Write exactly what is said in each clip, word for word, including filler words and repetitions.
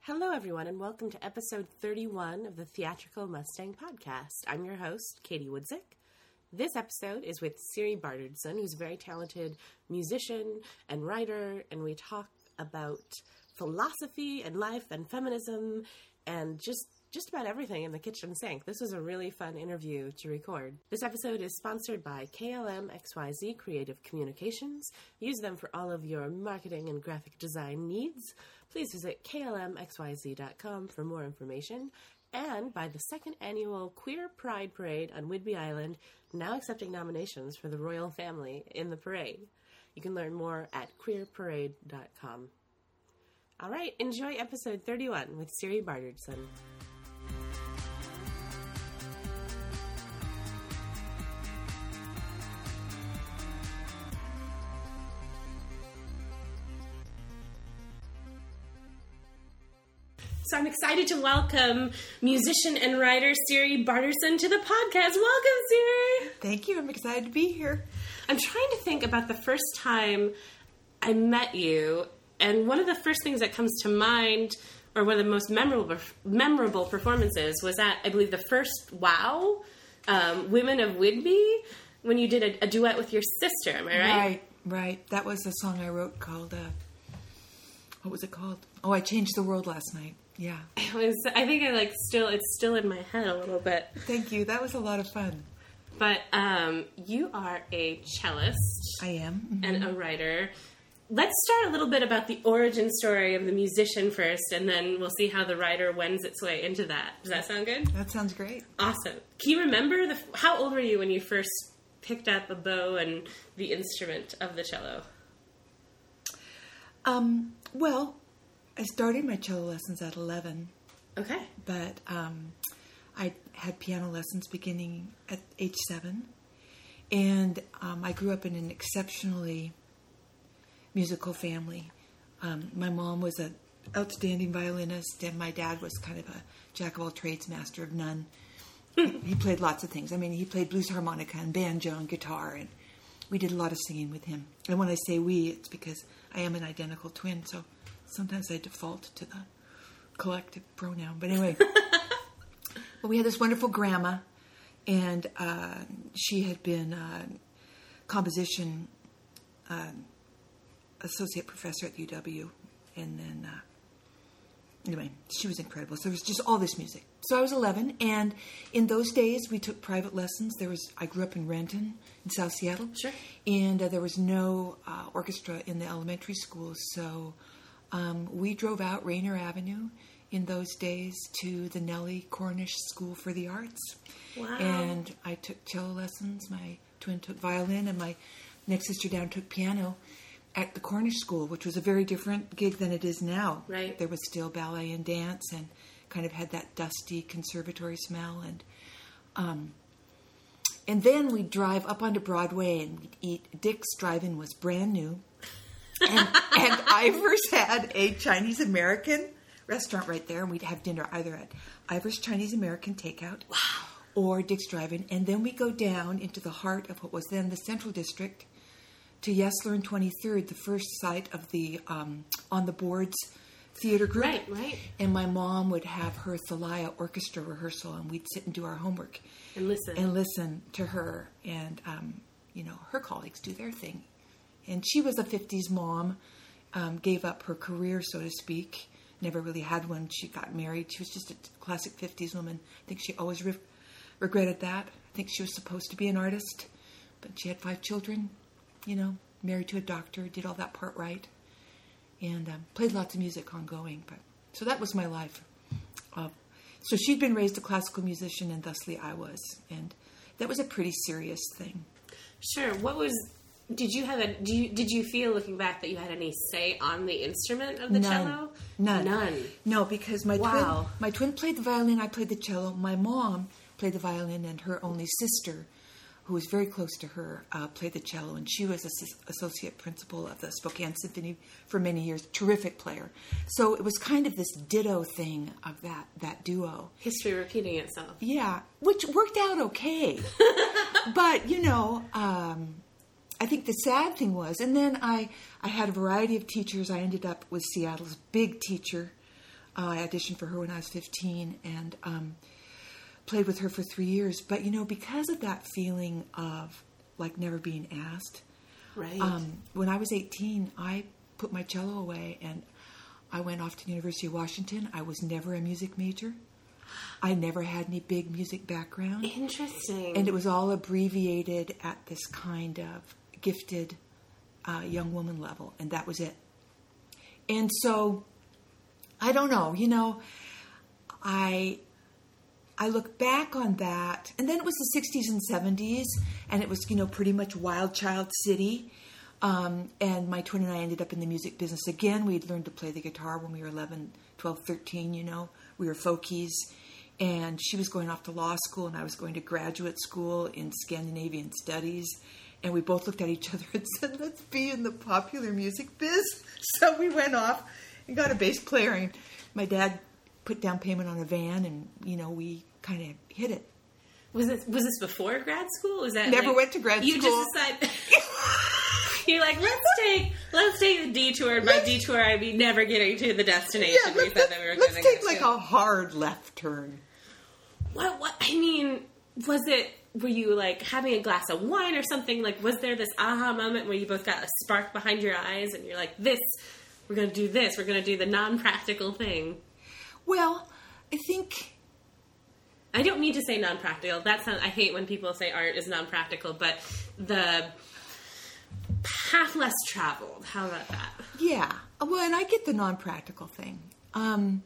Hello, everyone, and welcome to episode thirty-one of the Theatrical Mustang Podcast. I'm your host, Katie Woodzik. This episode is with Siri Bartardson, who's a very talented musician and writer, and we talk about philosophy and life and feminism and just just about everything in the kitchen sink. This was a really fun interview to record. This episode is sponsored by K L M X Y Z Creative Communications. Use them for all of your marketing and graphic design needs. Please visit K L M X Y Z dot com for more information. And by the second annual Queer Pride Parade on Whidbey Island, now accepting nominations for the royal family in the parade. You can learn more at queer parade dot com. All right, enjoy episode thirty-one with Siri Bartardson. So I'm excited to welcome musician and writer Siri Bartardson to the podcast. Welcome, Siri. Thank you. I'm excited to be here. I'm trying to think about the first time I met you, and one of the first things that comes to mind, or one of the most memorable memorable performances, was at, I believe, the first WOW, um, Women of Whidbey, when you did a, a duet with your sister. Am I right? Right, right. That was a song I wrote called, uh, what was it called? Oh, I Changed the World last night. Yeah. It was, I think I like still, it's still in my head a little bit. Thank you. That was a lot of fun. But um, you are a cellist. I am. Mm-hmm. And a writer. Let's start a little bit about the origin story of the musician first, and then we'll see how the writer wends its way into that. Does that sound good? That sounds great. Awesome. Can you remember, the, how old were you when you first picked up a bow and the instrument of the cello? Um, well... I started my cello lessons at eleven. Okay. But um, I had piano lessons beginning at age seven. And um, I grew up in an exceptionally musical family. Um, my mom was an outstanding violinist, and my dad was kind of a jack of all trades, master of none. He played lots of things. I mean, he played blues harmonica and banjo and guitar, and we did a lot of singing with him. And when I say we, it's because I am an identical twin, so... sometimes I default to the collective pronoun. But anyway, well, we had this wonderful grandma, and uh, she had been a composition uh, associate professor at U W. And then, uh, anyway, she was incredible. So there was just all this music. So I was eleven, and in those days, we took private lessons. There was I grew up in Renton, in South Seattle. Sure. And uh, there was no uh, orchestra in the elementary schools, so... Um, we drove out Rainer Avenue in those days to the Nellie Cornish School for the Arts. Wow. And I took cello lessons. My twin took violin, and my next sister down took piano at the Cornish School, which was a very different gig than it is now. Right. There was still ballet and dance, and kind of had that dusty conservatory smell. And um, and then we'd drive up onto Broadway and we'd eat. Dick's Drive-In was brand new. and, and Ivers had a Chinese-American restaurant right there, and we'd have dinner either at Ivers Chinese-American Takeout wow. or Dick's Drive-In, and then we go down into the heart of what was then the Central District to Yesler and twenty-third, the first site of the um, On the Boards theater group. Right, right. And my mom would have her Thalia orchestra rehearsal, and we'd sit and do our homework. And listen. And listen to her, and, um, you know, her colleagues do their thing. And she was a fifties mom, um, gave up her career, so to speak. Never really had one. She got married. She was just a classic fifties woman. I think she always re- regretted that. I think she was supposed to be an artist, but she had five children, you know, married to a doctor, did all that part right, and um, played lots of music ongoing. But so that was my life. Uh, so she'd been raised a classical musician, and thusly I was. And that was a pretty serious thing. Sure. What was... Did you have a? Do you did you feel looking back that you had any say on the instrument of the None. cello? None. None. No, because my wow. twin my twin played the violin, I played the cello. My mom played the violin, and her only sister, who was very close to her, uh, played the cello, and she was as- associate principal of the Spokane Symphony for many years. Terrific player. So it was kind of this ditto thing of that that duo. History repeating itself. Yeah, which worked out okay. But you know. Um, I think the sad thing was, and then I, I had a variety of teachers. I ended up with Seattle's big teacher, Uh, I auditioned for her when I was fifteen and um, played with her for three years. But, you know, because of that feeling of, like, never being asked, right. um, when I was eighteen, I put my cello away and I went off to the University of Washington. I was never a music major. I never had any big music background. Interesting. And it was all abbreviated at this kind of gifted uh, young woman level. And that was it. And so, I don't know, you know, I I look back on that. And then it was the sixties and seventies. And it was, you know, pretty much Wild Child City. Um, and my twin and I ended up in the music business again. We'd learned to play the guitar when we were eleven, twelve, thirteen, you know. We were folkies. And she was going off to law school, and I was going to graduate school in Scandinavian studies. And we both looked at each other and said, let's be in the popular music biz. So we went off and got a bass player. And my dad put down payment on a van, and, you know, we kind of hit it. Was this, was this before grad school? Was that Never like, went to grad you school. You just decided... You're like, let's take let's take the detour. By detour, I mean never getting to the destination Yeah, we let's, said that we were let's going to take get like to. a hard left turn. What? What? I mean, was it? Were you like having a glass of wine or something? Like, was there this aha moment where you both got a spark behind your eyes and you're like, "This, we're going to do this. We're going to do the non-practical thing." Well, I think I don't mean to say non-practical. That's not, I hate when people say art is non-practical, but the path less traveled. How about that? Yeah. Well, and I get the non-practical thing. Um,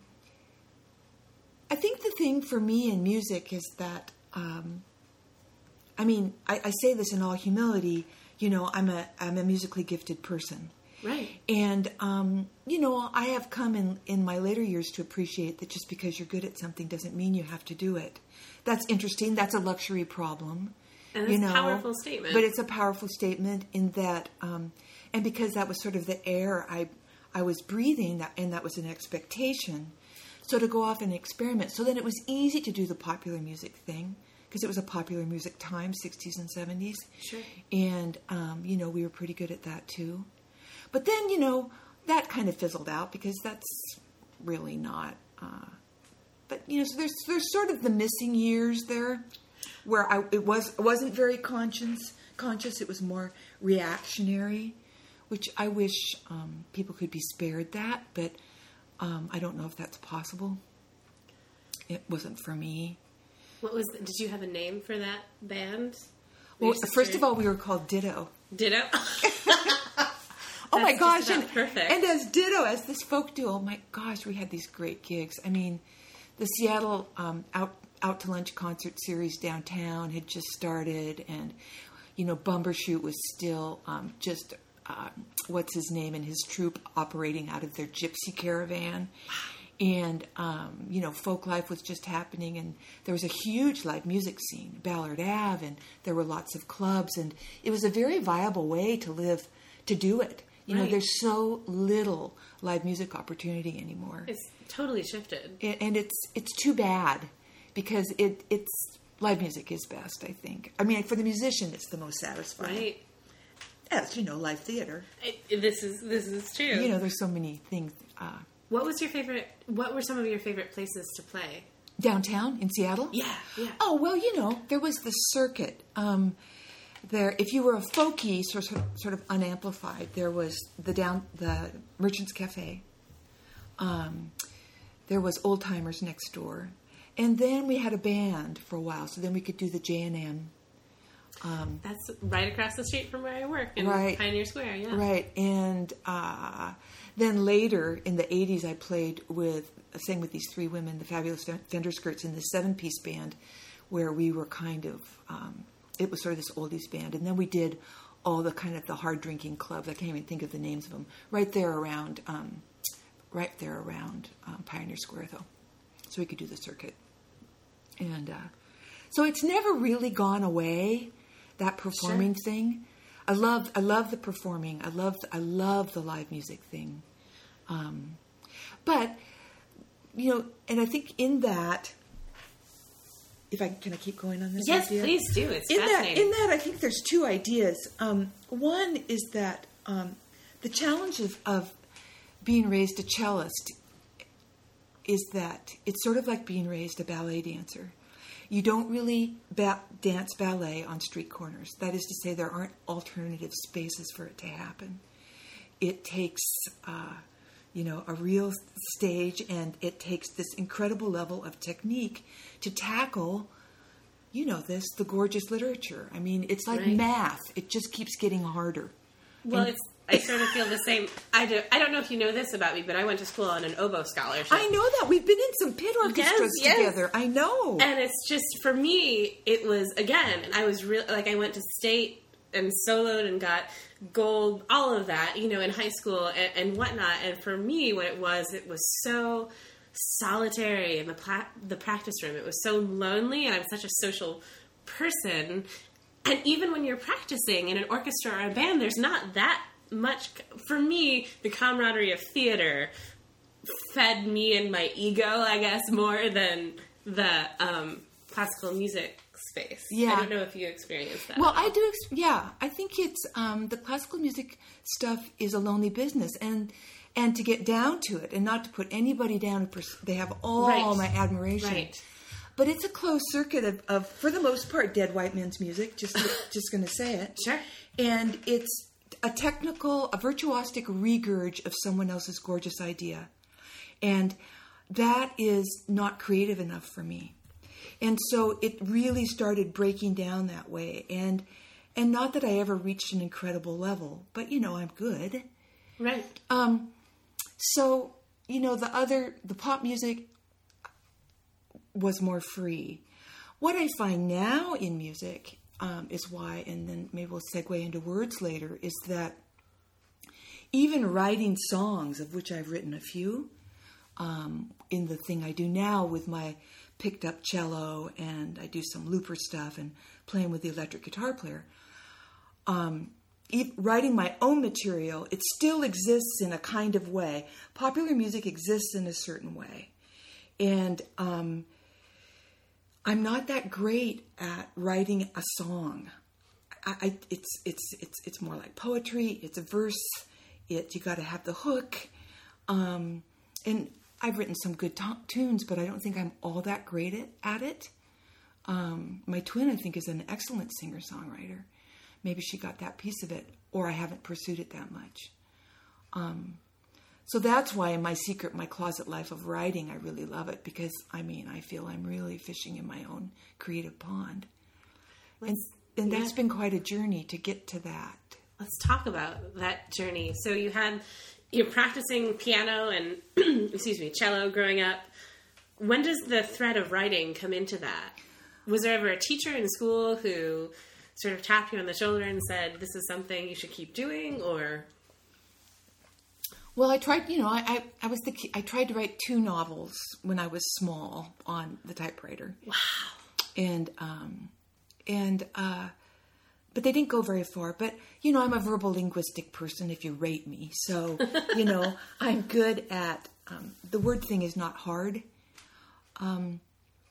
I think the thing for me in music is that, um, I mean, I, I say this in all humility, you know, I'm a I'm a musically gifted person. Right. And, um, you know, I have come in, in my later years to appreciate that just because you're good at something doesn't mean you have to do it. That's interesting. That's a luxury problem. And it's you know, a powerful statement. But it's a powerful statement in that, um, and because that was sort of the air I I was breathing, that, and that was an expectation. So to go off and experiment. So then it was easy to do the popular music thing, because it was a popular music time, sixties and seventies. Sure. And, um, you know, we were pretty good at that too. But then, you know, that kind of fizzled out because that's really not, uh, but, you know, so there's, there's sort of the missing years there where I, it was, it wasn't very conscious, conscious. It was more reactionary, which I wish, um, people could be spared that, but, um, I don't know if that's possible. It wasn't for me. What was? Did you have a name for that band? Well, first of all, we were called Ditto. Ditto. Oh my gosh, just and, about perfect. and as Ditto, as this folk duo, oh my gosh, we had these great gigs. I mean, the Seattle um, out out to lunch concert series downtown had just started, and you know, Bumbershoot was still um, just uh, what's his name and his troupe operating out of their gypsy caravan. And, um, you know, folk life was just happening, and there was a huge live music scene, Ballard Ave, and there were lots of clubs, and it was a very viable way to live, to do it. You right. know, there's so little live music opportunity anymore. It's totally shifted. It, and it's it's too bad, because it it's live music is best, I think. I mean, for the musician, it's the most satisfying. Right. As, you know, live theater. It, this is this is true. You know, there's so many things. Uh, What was your favorite? What were some of your favorite places to play? Downtown in Seattle? Yeah, yeah. Oh, well, you know, there was the circuit. Um, there, if you were a folkie, sort of, sort of unamplified, there was the down the Merchants Cafe. Um, there was Old Timers next door, and then we had a band for a while. So then we could do the J and M. Um, That's right across the street from where I work in right, Pioneer Square. Yeah, right. And uh, then later in the eighties, I played with, sang with these three women, the Fabulous Fender Skirts, in the seven-piece band, where we were kind of, um, it was sort of this oldies band. And then we did all the kind of the hard drinking clubs. I can't even think of the names of them. Right there around, um, right there around um, Pioneer Square, though, so we could do the circuit. And uh, so it's never really gone away. That performing Sure. thing, I love. I love the performing. I love. I love the live music thing. Um, but you know, and I think in that, if I can, I keep going on this. Yes, idea? please do. It's in that. fascinating. In that, I think there's two ideas. Um, one is that um, the challenge of, of being raised a cellist is that it's sort of like being raised a ballet dancer. You don't really ba- dance ballet on street corners. That is to say, there aren't alternative spaces for it to happen. It takes, uh, you know, a real stage, and it takes this incredible level of technique to tackle, you know, this, the gorgeous literature. I mean, it's like right. math. It just keeps getting harder. Well, and, it's I sort of feel the same. I, do, I don't know if you know this about me, but I went to school on an oboe scholarship. I know that. We've been in some pit orchestras yes, yes. together. I know. And it's just, for me, it was, again, and I was real, like, I went to state and soloed and got gold, all of that, you know, in high school and, and whatnot. And for me, what it was, it was so solitary in the pla- the practice room. It was so lonely, and I'm such a social person. And even when you're practicing in an orchestra or a band, there's not that much. For me, the camaraderie of theater fed me and my ego, I guess, more than the um, classical music space. Yeah. I don't know if you experienced that. Well, I do. Ex- yeah, I think it's um, the classical music stuff is a lonely business, and and to get down to it, and not to put anybody down, they have all right. my admiration. Right. But it's a closed circuit of, of, for the most part, dead white men's music. Just just going to say it. Sure. And it's a technical, a virtuosic regurg of someone else's gorgeous idea, and that is not creative enough for me. And so it really started breaking down that way. And and not that I ever reached an incredible level, but, you know, I'm good. Right. Um. So, you know, the other, the pop music was more free. What I find now in music um, is why, and then maybe we'll segue into words later, is that even writing songs, of which I've written a few, um, in the thing I do now with my picked up cello, and I do some looper stuff and playing with the electric guitar player. Um, e- writing my own material, it still exists in a kind of way. Popular music exists in a certain way. And um, I'm not that great at writing a song. I, I, it's it's it's it's more like poetry. It's a verse. It you got to have the hook. Um, and I've written some good t- tunes, but I don't think I'm all that great at, at it. Um, my twin, I think, is an excellent singer-songwriter. Maybe she got that piece of it, or I haven't pursued it that much. Um, so that's why in my secret, my closet life of writing, I really love it, because, I mean, I feel I'm really fishing in my own creative pond. And, and that's yeah. been quite a journey to get to that. Let's talk about that journey. So you had... You're practicing piano and, excuse me, cello growing up. When does the thread of writing come into that? Was there ever a teacher in school who sort of tapped you on the shoulder and said, this is something you should keep doing, or? Well, I tried, you know, I, I, I was the I tried to write two novels when I was small on the typewriter. Wow. And, um, and, uh, but they didn't go very far. But, you know, I'm a verbal linguistic person if you rate me. So, you know, I'm good at, um, the word thing is not hard. Um,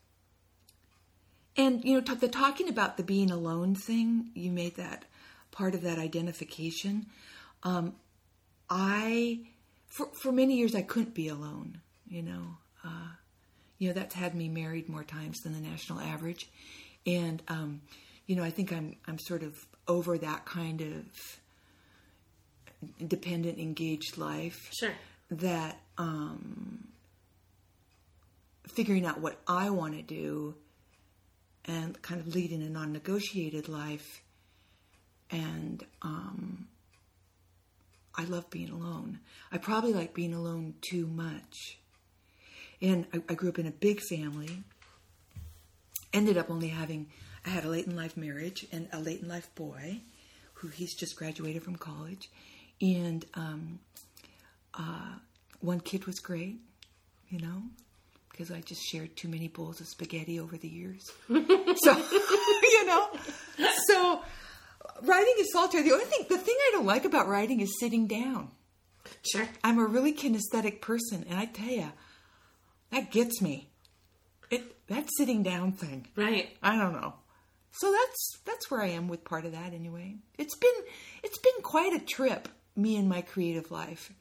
and, you know, t- the talking about the being alone thing, you made that part of that identification. Um, I, for, for many years, I couldn't be alone, you know. Uh, you know, that's had me married more times than the national average. And, um, you know, I think I'm I'm sort of over that kind of dependent, engaged life. Sure. That um, figuring out what I want to do and kind of leading a non-negotiated life. And um, I love being alone. I probably like being alone too much. And I, I grew up in a big family. Ended up only having... I had a late in life marriage and a late in life boy who he's just graduated from college. And um, uh, one kid was great, you know, because I just shared too many bowls of spaghetti over the years. So, you know, so writing is solitary. The only thing, the thing I don't like about writing is sitting down. Sure. I'm a really kinesthetic person. And I tell you, that gets me. It that sitting down thing. Right. I don't know. So that's that's where I am with part of that anyway. It's been it's been quite a trip, me and my creative life,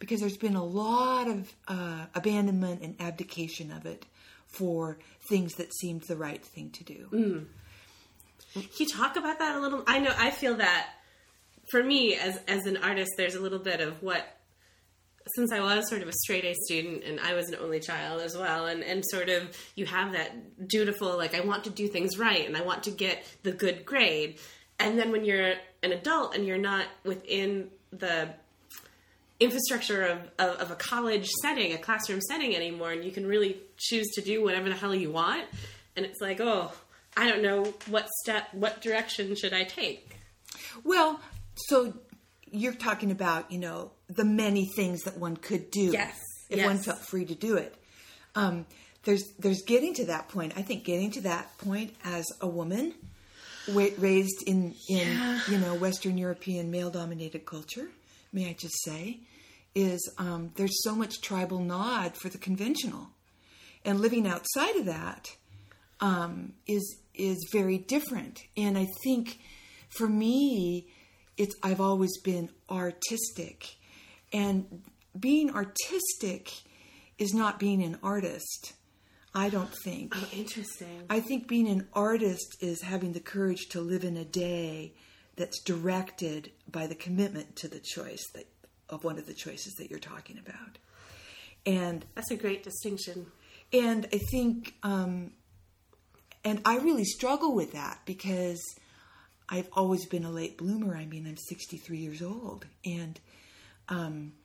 because there's been a lot of uh, abandonment and abdication of it for things that seemed the right thing to do. Mm. Can you talk about that a little? I know, I feel that for me as as an artist, there's a little bit of what, since I was sort of a straight A student and I was an only child as well, and, and sort of you have that dutiful, like, I want to do things right and I want to get the good grade. And then when you're an adult and you're not within the infrastructure of, of, of a college setting, a classroom setting anymore, and you can really choose to do whatever the hell you want, and it's like, oh, I don't know what step, what direction should I take? Well, so you're talking about, you know, the many things that one could do. Yes. If yes. one felt free to do it. Um, there's, there's getting to that point. I think getting to that point as a woman wa- raised in, in, Yeah. you know, Western European male-dominated culture, may I just say, is um, there's so much tribal nod for the conventional. And living outside of that um, is is very different. And I think for me, it's I've always been artistic. And being artistic is not being an artist, I don't think. Oh, interesting. I think being an artist is having the courage to live in a day that's directed by the commitment to the choice that of one of the choices that you're talking about. And that's a great distinction. And I think, um, and I really struggle with that because I've always been a late bloomer. I mean, I'm sixty-three years old, and um,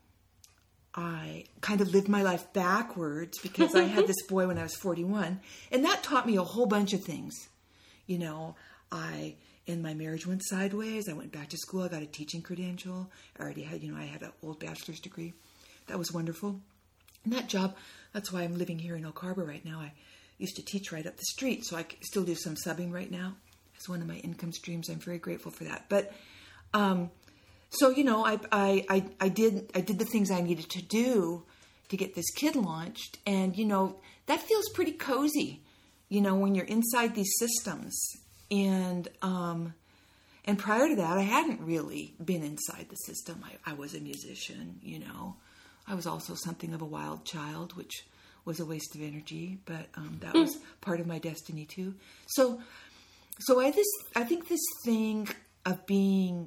I kind of lived my life backwards because I had this boy when I was forty-one, and that taught me a whole bunch of things. You know, I, and my marriage went sideways. I went back to school. I got a teaching credential. I already had, you know, I had an old bachelor's degree. That was wonderful. And that job, that's why I'm living here in Oak Harbor right now. I used to teach right up the street, so I still do some subbing right now. It's one of my income streams. I'm very grateful for that. But, um, so, you know, I, I, I, I did, I did the things I needed to do to get this kid launched. And, you know, that feels pretty cozy, you know, when you're inside these systems. And, um, and prior to that, I hadn't really been inside the system. I, I was a musician, you know. I was also something of a wild child, which was a waste of energy, but um, that was part of my destiny too. So, so I this I think this thing of being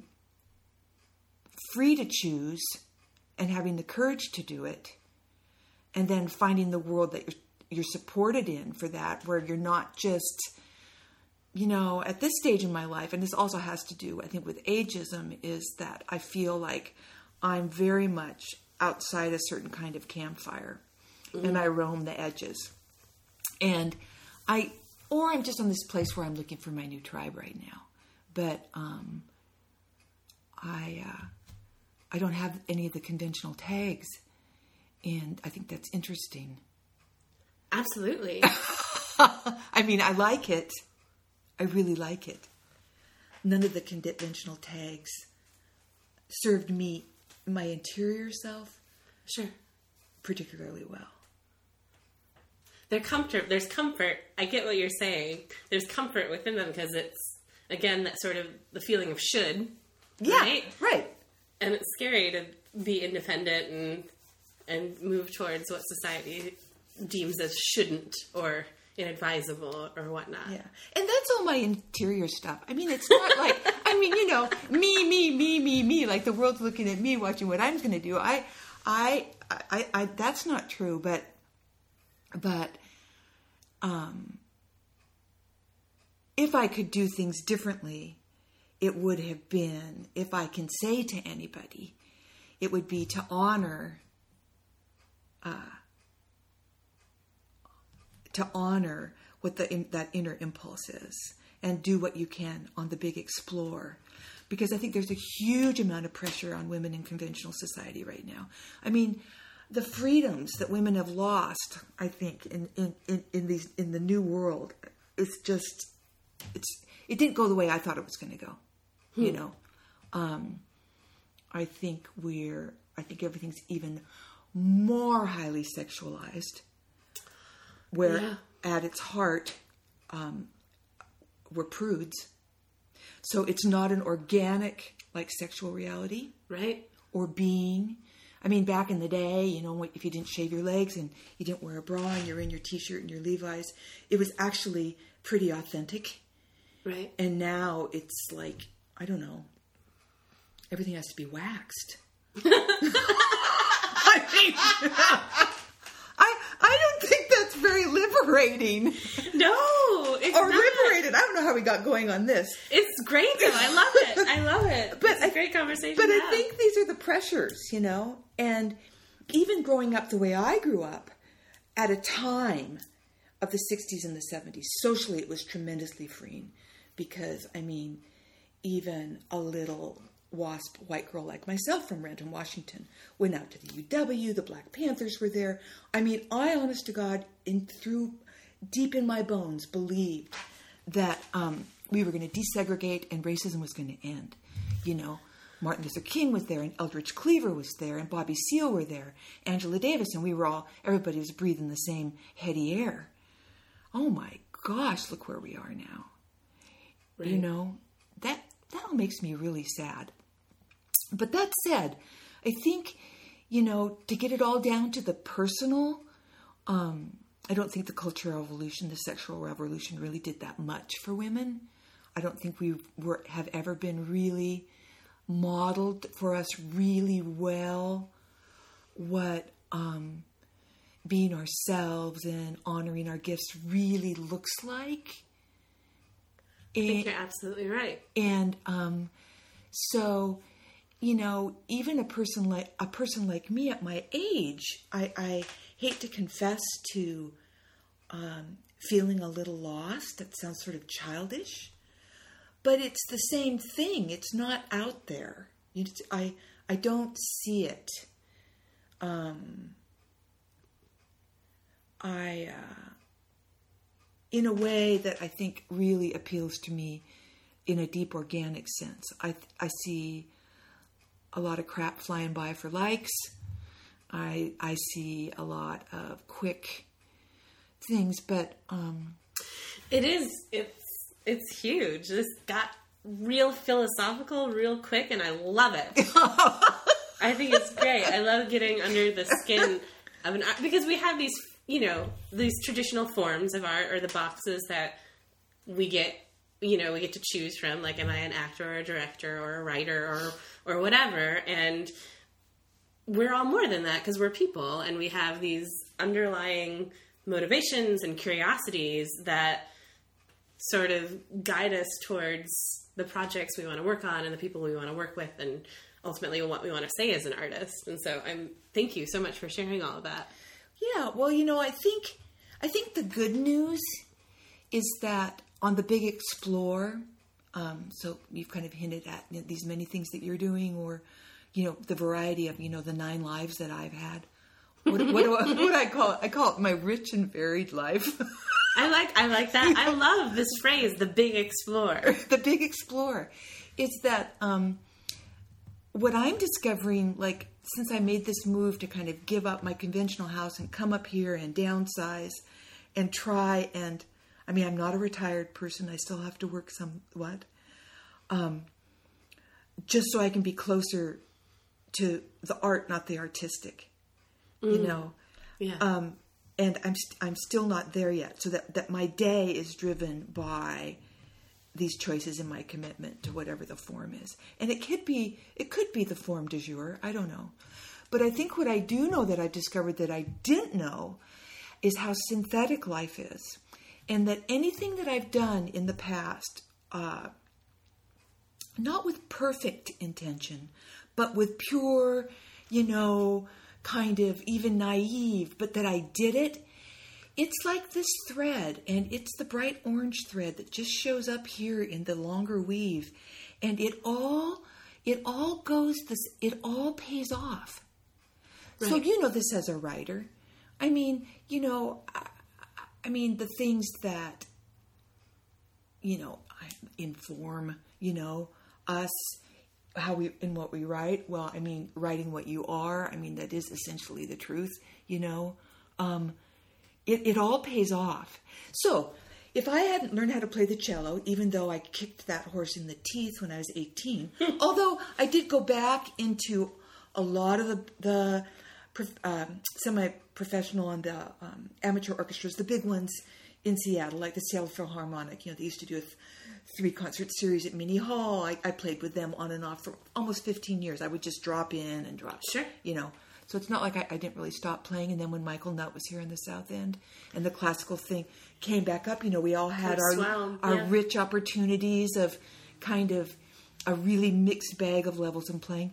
free to choose and having the courage to do it, and then finding the world that you're you're supported in for that, where you're not just, you know, at this stage in my life, and this also has to do, I think, with ageism, is that I feel like I'm very much outside a certain kind of campfire, mm-hmm. and I roam the edges. And I, or I'm just in this place where I'm looking for my new tribe right now. But um, I, uh, I don't have any of the conventional tags, and I think that's interesting. Absolutely. I mean, I like it. I really like it. None of the conventional tags served me, my interior self, sure, particularly well. They're comfort. There's comfort. I get what you're saying. There's comfort within them because it's, again, that sort of the feeling of should. Yeah, right. right. And it's scary to be independent and and move towards what society deems as shouldn't or inadvisable or whatnot. Yeah. And that's all my interior stuff. I mean, it's not like, I mean, you know, me, me, me, me, me, like the world's looking at me, watching what I'm going to do. I, I, I, I, that's not true, but, but, um, if I could do things differently, it would have been, if I can say to anybody, it would be to honor, uh, to honor what the in, that inner impulse is, and do what you can on the big explore. Because I think there's a huge amount of pressure on women in conventional society right now. I mean, the freedoms that women have lost, I think, in, in, in, in these in the new world, it's just, it's it didn't go the way I thought it was going to go. Hmm. You know, um, I think we're, I think everything's even more highly sexualized. Where yeah. at its heart, um, we're prudes. So it's not an organic, like, sexual reality. Right. Or being. I mean, back in the day, you know, if you didn't shave your legs and you didn't wear a bra and you're in your t-shirt and your Levi's, it was actually pretty authentic. Right. And now it's like, I don't know, everything has to be waxed. I mean, I I don't think that's very liberating. No, it's or not. liberated. I don't know how we got going on this. It's great though. I love it. I love it. But it's a I, great conversation. But to I have. think these are the pressures, you know, and even growing up the way I grew up, at a time of the sixties and the seventies, socially it was tremendously freeing, because I mean, even a little WASP white girl like myself from Renton, Washington, went out to the U W. The Black Panthers were there. I mean, I, honest to God, in through deep in my bones, believed that um, we were going to desegregate and racism was going to end. You know, Martin Luther King was there, and Eldridge Cleaver was there, and Bobby Seale were there, Angela Davis, and we were all, everybody was breathing the same heady air. Oh my gosh, look where we are now. Right. You know, that that all makes me really sad. But that said, I think, you know, to get it all down to the personal, um, I don't think the Cultural Revolution, the sexual revolution really did that much for women. I don't think we were have ever been really modeled for us really well what um, being ourselves and honoring our gifts really looks like. I think you're absolutely right. And um, so, you know, even a person like a person like me at my age, I, I hate to confess to um, feeling a little lost. That sounds sort of childish, but it's the same thing. It's not out there. You, I I don't see it. Um, I. Uh, in a way that I think really appeals to me in a deep organic sense. I I see a lot of crap flying by for likes. I I see a lot of quick things, but um, it is it's it's huge. This got real philosophical, real quick, and I love it. I think it's great. I love getting under the skin of an art, because we have these, you know, these traditional forms of art, or the boxes that we get, you know, we get to choose from, like, am I an actor or a director or a writer or, or whatever. And we're all more than that, because we're people, and we have these underlying motivations and curiosities that sort of guide us towards the projects we want to work on and the people we want to work with, and ultimately what we want to say as an artist. And so I'm, thank you so much for sharing all of that. Yeah, well, you know, I think I think the good news is that on the Big Explore, um, so you've kind of hinted at, you know, these many things that you're doing, or, you know, the variety of, you know, the nine lives that I've had. What, what, do, I, what do I call it? I call it my rich and varied life. I like I like that. I love this phrase, the Big Explore. The Big Explore is that um, what I'm discovering, like, since I made this move to kind of give up my conventional house and come up here and downsize and try and, I mean, I'm not a retired person. I still have to work somewhat. Um, just so I can be closer to the art, not the artistic, mm. you know? Yeah. Um, and I'm, st- I'm still not there yet. So that, that my day is driven by these choices in my commitment to whatever the form is. And it could be, it could be the form du jour. I don't know. But I think what I do know that I've discovered that I didn't know is how synthetic life is. And that anything that I've done in the past, uh, not with perfect intention, but with pure, you know, kind of even naive, but that I did it, it's like this thread, and it's the bright orange thread that just shows up here in the longer weave, and it all, it all goes this, it all pays off. Right. So you know this as a writer. I mean, you know, I, I mean the things that, you know, inform, you know, us, how we, in what we write. Well, I mean, writing what you are. I mean, that is essentially the truth, you know. Um, It, it all pays off. So, if I hadn't learned how to play the cello, even though I kicked that horse in the teeth when I was eighteen, although I did go back into a lot of the, the um, semi-professional and the um, amateur orchestras, the big ones in Seattle, like the Seattle Philharmonic, you know, they used to do a th- three-concert series at Mini Hall. I, I played with them on and off for almost fifteen years. I would just drop in and drop, sure, you know. So it's not like I, I didn't really stop playing. And then when Michael Nutt was here in the South End and the classical thing came back up, you know, we all had our, swell, our yeah. rich opportunities of kind of a really mixed bag of levels in playing.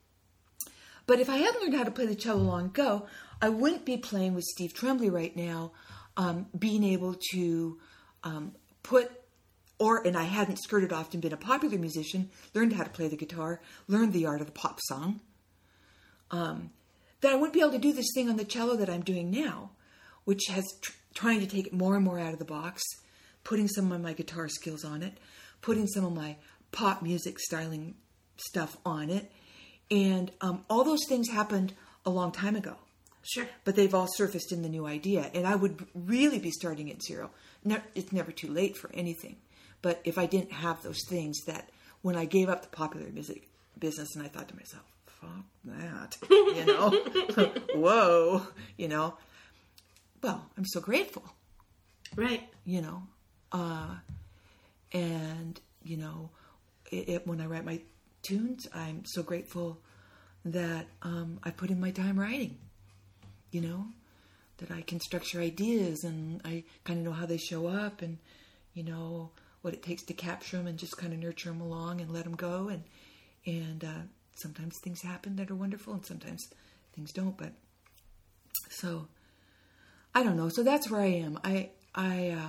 But if I hadn't learned how to play the cello long ago, I wouldn't be playing with Steve Tremblay right now, um, being able to um, put, or, and I hadn't skirted off and been a popular musician, learned how to play the guitar, learned the art of the pop song, um, that I wouldn't be able to do this thing on the cello that I'm doing now, which has tr- trying to take it more and more out of the box, putting some of my guitar skills on it, putting some of my pop music styling stuff on it. And um, all those things happened a long time ago. Sure. But they've all surfaced in the new idea. And I would really be starting at zero. Ne- it's never too late for anything. But if I didn't have those things that when I gave up the popular music business and I thought to myself, fuck that, you know, whoa, you know, well, I'm so grateful. Right. You know, uh, and, you know, it, it, when I write my tunes, I'm so grateful that um, I put in my time writing, you know, that I can structure ideas and I kind of know how they show up and, you know, what it takes to capture them and just kind of nurture them along and let them go. And, and uh, sometimes things happen that are wonderful and sometimes things don't. But so, I don't know. So that's where I am. I, I, uh,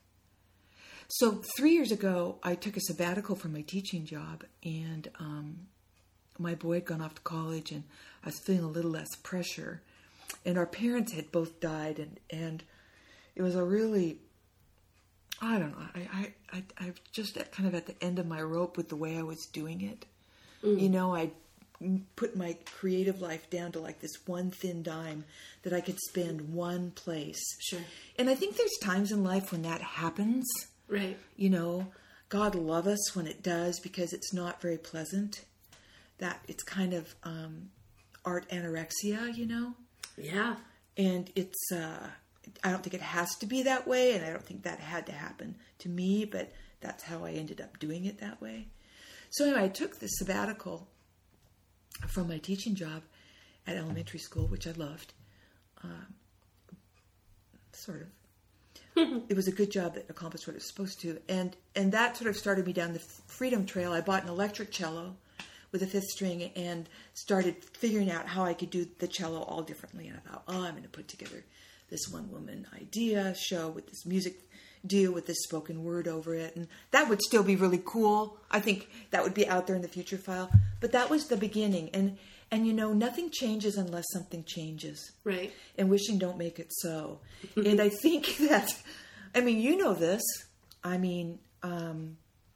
So three years ago, I took a sabbatical from my teaching job, and um, my boy had gone off to college, and I was feeling a little less pressure. And our parents had both died, and, and it was a really, I don't know, I, I, I, I was just at, kind of at the end of my rope with the way I was doing it. Mm. You know, I put my creative life down to like this one thin dime that I could spend one place. Sure. And I think there's times in life when that happens. Right. You know, God love us when it does because it's not very pleasant. That it's kind of um, art anorexia, you know? Yeah. And it's, uh, I don't think it has to be that way, and I don't think that had to happen to me, but that's how I ended up doing it that way. So anyway, I took this sabbatical from my teaching job at elementary school, which I loved. Um, sort of. It was a good job that accomplished what it was supposed to. And and that sort of started me down the freedom trail. I bought an electric cello with a fifth string and started figuring out how I could do the cello all differently. And I thought, oh, I'm going to put together this one-woman idea show with this music deal with this spoken word over it. And that would still be really cool. I think that would be out there in the future file. But that was the beginning. And, and you know, nothing changes unless something changes. Right. And wishing don't make it so. And I think that, I mean, you know this. I mean, um,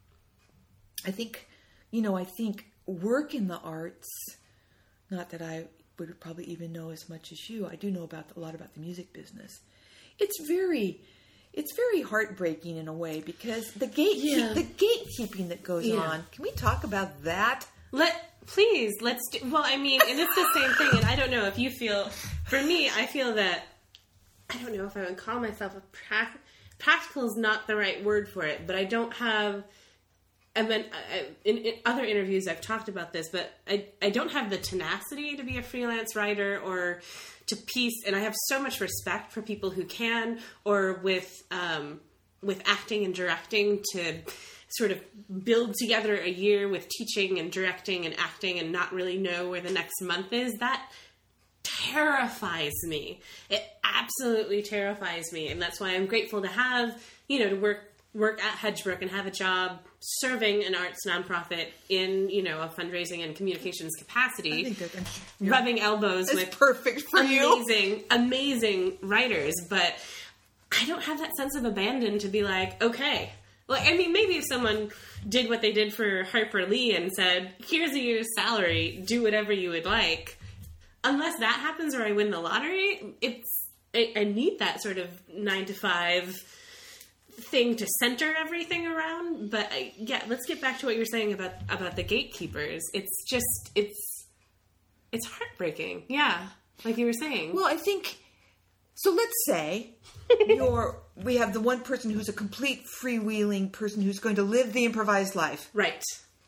I think, you know, I think work in the arts, not that I would probably even know as much as you. I do know about a lot about the music business. It's very... It's very heartbreaking in a way because the gate yeah. the gatekeeping that goes yeah. on. Can we talk about that? Let please let's do, well, I mean, and it's the same thing. And I don't know if you feel. For me, I feel that I don't know if I would call myself a prac, practical is not the right word for it, but I don't have. And then I, in, in other interviews, I've talked about this, but I I don't have the tenacity to be a freelance writer or to piece, and I have so much respect for people who can, or with um, with acting and directing, to sort of build together a year with teaching and directing and acting and not really know where the next month is. That terrifies me. It absolutely terrifies me, and that's why I'm grateful to have, you know, to work work at Hedgebrook and have a job serving an arts nonprofit in, you know, a fundraising and communications capacity, I think that I'm, yeah. rubbing elbows That's with perfect for amazing, you. amazing writers. But I don't have that sense of abandon to be like, okay, like, I mean, maybe if someone did what they did for Harper Lee and said, here's a year's salary, do whatever you would like. Unless that happens or I win the lottery, it's, I, I need that sort of nine to five thing to center everything around. But I, yeah, let's get back to what you're saying about about the gatekeepers. It's just it's It's heartbreaking. Yeah. Like you were saying. Well, I think, so let's say you're, we have the one person who's a complete freewheeling person who's going to live the improvised life. Right.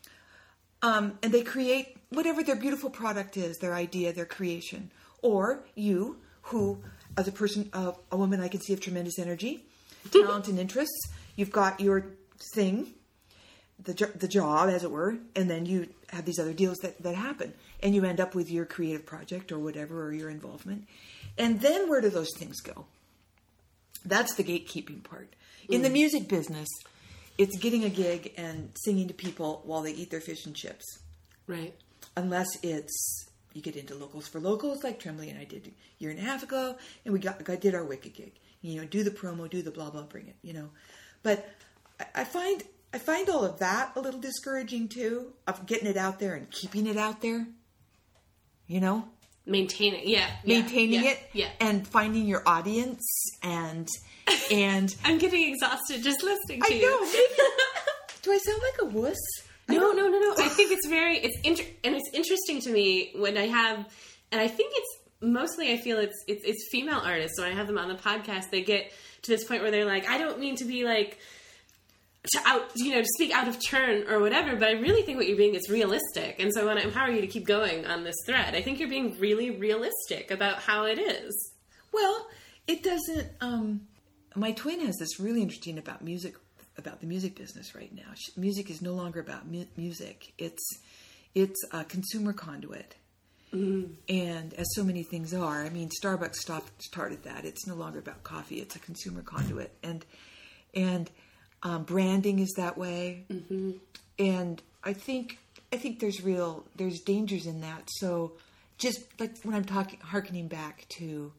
Um, and they create whatever their beautiful product is, their idea, their creation. Or you, who, as a person, uh, a woman I can see of tremendous energy, talent and interests, you've got your thing, the jo- the job, as it were, and then you have these other deals that, that happen. And you end up with your creative project or whatever, or your involvement. And then where do those things go? That's the gatekeeping part. In mm. the music business, it's getting a gig and singing to people while they eat their fish and chips. Right. Unless it's, you get into locals for locals, like Trembly and I did a year and a half ago, and we got, got did our Wicked gig. You know, do the promo, do the blah, blah, bring it, you know. But I, I find I find all of that a little discouraging, too, of getting it out there and keeping it out there, you know. Maintaining, yeah. Maintaining yeah, it, yeah. And finding your audience, and, and... I'm getting exhausted just listening to I you. know, maybe, do I sound like a wuss? No, no, no, no. I think it's very, it's inter- and it's interesting to me when I have, and I think it's, mostly I feel it's, it's, it's female artists. When I have them on the podcast, they get to this point where they're like, I don't mean to be like, to out, you know, to speak out of turn or whatever, but I really think what you're being is realistic. And so I want to empower you to keep going on this thread. I think you're being really realistic about how it is. Well, it doesn't, um, my twin has this really interesting about music, about the music business right now. She, music is no longer about mu- music. It's, it's a consumer conduit. Mm-hmm. And as so many things are, I mean, Starbucks stopped, started that. It's no longer about coffee. It's a consumer conduit. And, and, um, branding is that way. Mm-hmm. And I think, I think there's real, there's dangers in that. So just like when I'm talking, hearkening back to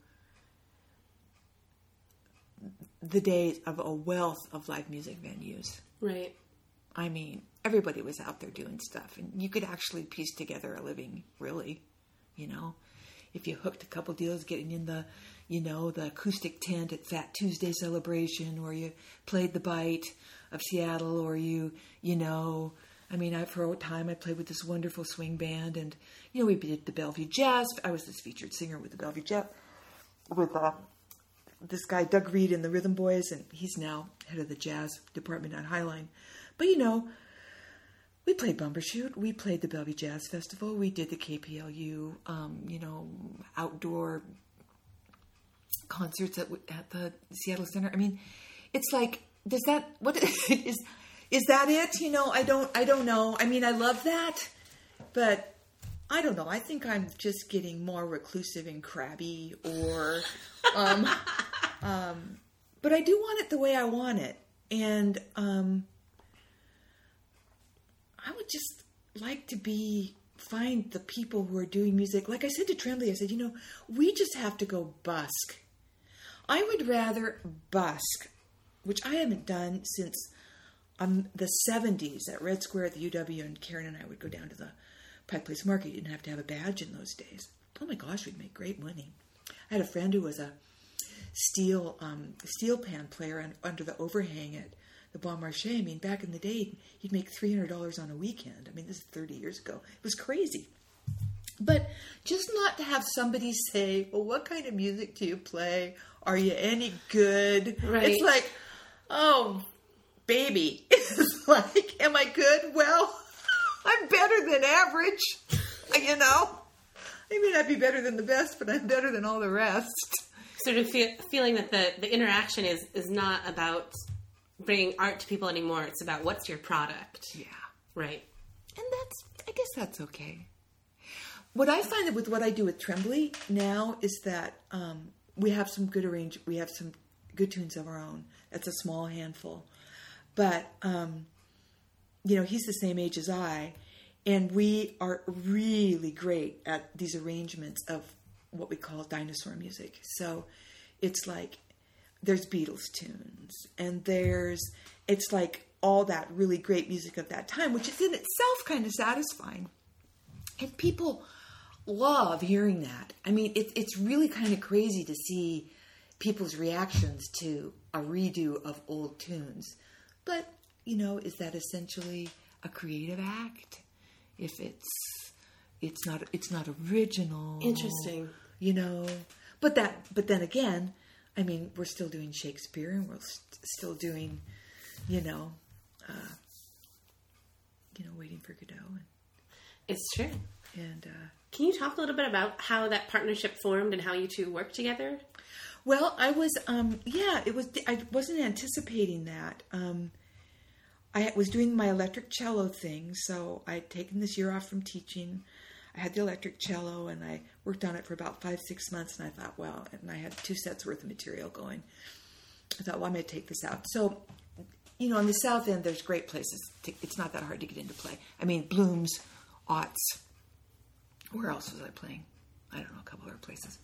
the days of a wealth of live music venues. Right. I mean, everybody was out there doing stuff, and you could actually piece together a living, really, you know, if you hooked a couple deals getting in the, you know, the acoustic tent at Fat Tuesday Celebration, or you played the Bite of Seattle, or you, you know, I mean, I, for a time I played with this wonderful swing band, and, you know, we did the Bellevue Jazz. I was this featured singer with the Bellevue Jazz, with uh, this guy, Doug Reed, and the Rhythm Boys, and he's now head of the jazz department at Highline. But, you know, we played Bumbershoot. We played the Bellevue Jazz Festival. We did the K P L U, um, you know, outdoor concerts at, at the Seattle Center. I mean, it's like, does that, what is, is that it? You know, I don't, I don't know. I mean, I love that, but I don't know. I think I'm just getting more reclusive and crabby, or, um, um, but I do want it the way I want it. And, um, I would just like to be, find the people who are doing music. Like I said to Trembly, I said, you know, we just have to go busk. I would rather busk, which I haven't done since um, the seventies at Red Square at the U W, and Karen and I would go down to the Pike Place Market. You didn't have to have a badge in those days. Oh my gosh, we'd make great money. I had a friend who was a steel um, steel pan player un- under the overhang at the Bon Marché. I mean, back in the day, he'd make three hundred dollars on a weekend. I mean, this is thirty years ago. It was crazy. But just not to have somebody say, well, what kind of music do you play? Are you any good? Right. It's like, oh, baby. It's like, am I good? Well, I'm better than average, you know? I may not be better than the best, but I'm better than all the rest. Sort of feel, feeling that the, the interaction is, is not about bringing art to people anymore. It's about what's your product. Yeah. Right. And that's, I guess that's okay. What I find that with what I do with Trembly now is that um, we have some good arrange, we have some good tunes of our own. That's a small handful. But, um, you know, he's the same age as I, and we are really great at these arrangements of what we call dinosaur music. So it's like, there's Beatles tunes, and there's, it's like all that really great music of that time, which is in itself kind of satisfying. And people love hearing that. I mean, it, it's really kind of crazy to see people's reactions to a redo of old tunes. But, you know, is that essentially a creative act? If it's it's not it's not original. Interesting. You know, but that but then again, I mean, we're still doing Shakespeare, and we're st- still doing, you know, uh, you know, Waiting for Godot. And, it's true. And uh, can you talk a little bit about how that partnership formed and how you two worked together? Well, I was, um, yeah, it was. I wasn't anticipating that. Um, I was doing my electric cello thing, so I'd taken this year off from teaching. I had the electric cello, and I worked on it for about five, six months, and I thought, well, and I had two sets worth of material going. I thought, well, I'm going to take this out. So, you know, on the South End, there's great places. To, it's not that hard to get into play. I mean, Bloom's, Otts. Where else was I playing? I don't know, a couple other places.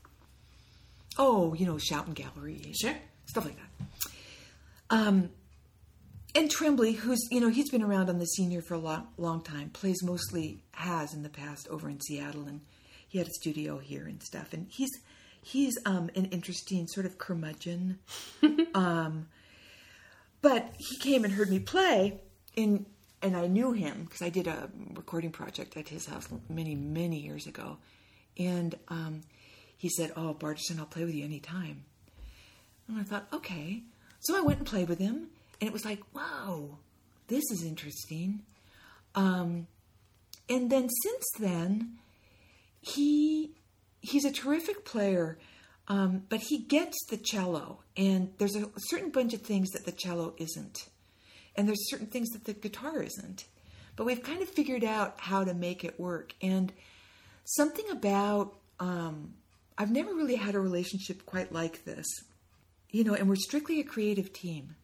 Oh, you know, Shoutin' Gallery. Sure. Stuff like that. Um, and Tremblay, who's, you know, he's been around on the senior for a long, long time, plays mostly, has in the past over in Seattle, and he had a studio here and stuff. And he's, he's um, an interesting sort of curmudgeon. um, but he came and heard me play, in, and I knew him because I did a recording project at his house many, many years ago. And, um, he said, oh, Barterson, I'll play with you anytime. And I thought, okay. So I went and played with him, and it was like, wow, this is interesting. Um, and then since then, he he's a terrific player, um, but he gets the cello, and there's a certain bunch of things that the cello isn't. And there's certain things that the guitar isn't. But we've kind of figured out how to make it work. And something about... Um, I've never really had a relationship quite like this, you know, and we're strictly a creative team,